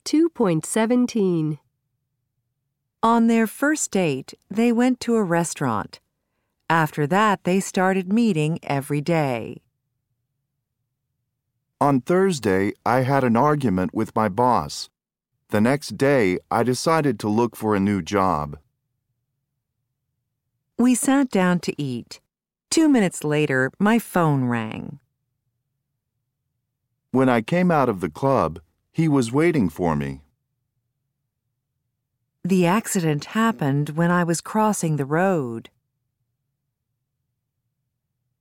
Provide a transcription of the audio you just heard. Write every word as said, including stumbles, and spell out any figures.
two point one seven. On their first date, they went to a restaurant. After that, they started meeting every day. On Thursday, I had an argument with my boss. The next day, I decided to look for a new job. We sat down to eat. Two minutes later, my phone rang. When I came out of the club, he was waiting for me. The accident happened when I was crossing the road.